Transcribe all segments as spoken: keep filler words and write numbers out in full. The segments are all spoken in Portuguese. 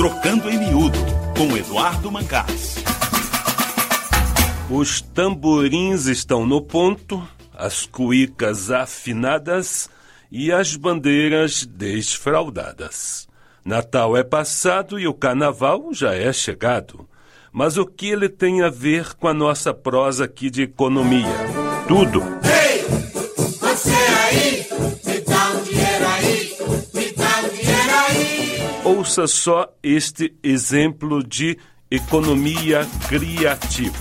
Trocando em Miúdo, com Eduardo Mancás. Os tamborins estão no ponto, as cuícas afinadas e as bandeiras desfraldadas. Natal é passado e o Carnaval já é chegado. Mas o que ele tem a ver com a nossa prosa aqui de economia? Tudo. Ei, você aí, me dá um dinheiro aí, me dá um dinheiro aí. Ouça só este exemplo de economia criativa.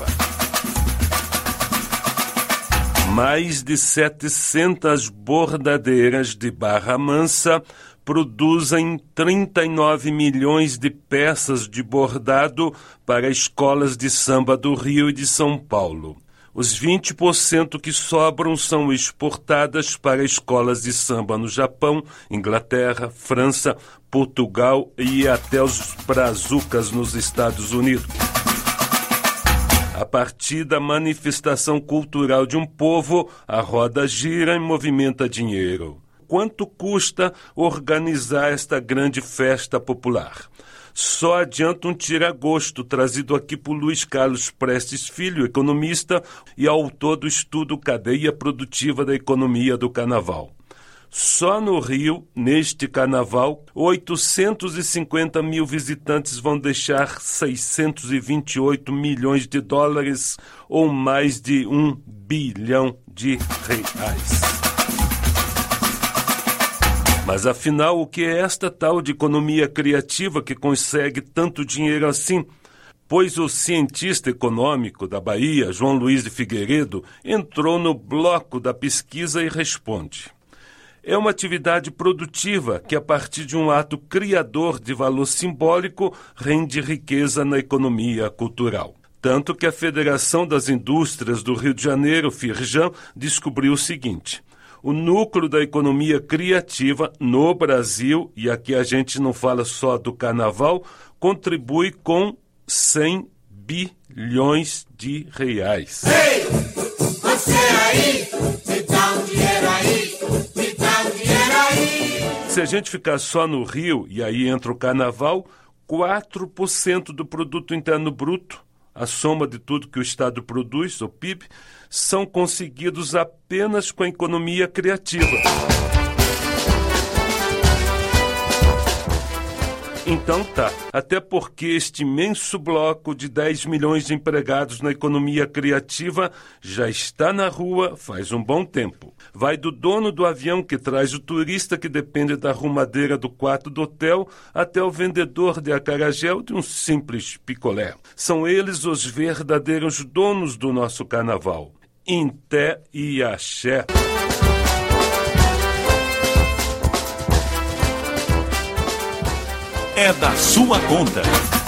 Mais de setecentas bordadeiras de Barra Mansa produzem trinta e nove milhões de peças de bordado para escolas de samba do Rio e de São Paulo. Os vinte por cento que sobram são exportadas para escolas de samba no Japão, Inglaterra, França, Portugal e até os brazucas nos Estados Unidos. A partir da manifestação cultural de um povo, a roda gira e movimenta dinheiro. Quanto custa organizar esta grande festa popular? Só adianta um tira-gosto trazido aqui por Luiz Carlos Prestes Filho, economista e autor do estudo Cadeia Produtiva da Economia do Carnaval. Só no Rio, neste Carnaval, oitocentos e cinquenta mil visitantes vão deixar seiscentos e vinte e oito milhões de dólares ou mais de um bilhão de reais. Mas afinal, o que é esta tal de economia criativa que consegue tanto dinheiro assim? Pois o cientista econômico da Bahia, João Luiz de Figueiredo, entrou no bloco da pesquisa e responde. É uma atividade produtiva que, a partir de um ato criador de valor simbólico, rende riqueza na economia cultural. Tanto que a Federação das Indústrias do Rio de Janeiro, Firjan, descobriu o seguinte: o núcleo da economia criativa no Brasil, e aqui a gente não fala só do Carnaval, contribui com cem bilhões de reais. Ei, você aí, me dá um dinheiro aí, me dá um dinheiro aí. Se a gente ficar só no Rio, e aí entra o Carnaval, quatro por cento do produto interno bruto, a soma de tudo que o Estado produz, o P I B, são conseguidos apenas com a economia criativa. Então tá, até porque este imenso bloco de dez milhões de empregados na economia criativa já está na rua faz um bom tempo. Vai do dono do avião que traz o turista que depende da arrumadeira do quarto do hotel até o vendedor de acarajé de um simples picolé. São eles os verdadeiros donos do nosso carnaval. Inté e axé. É da sua conta.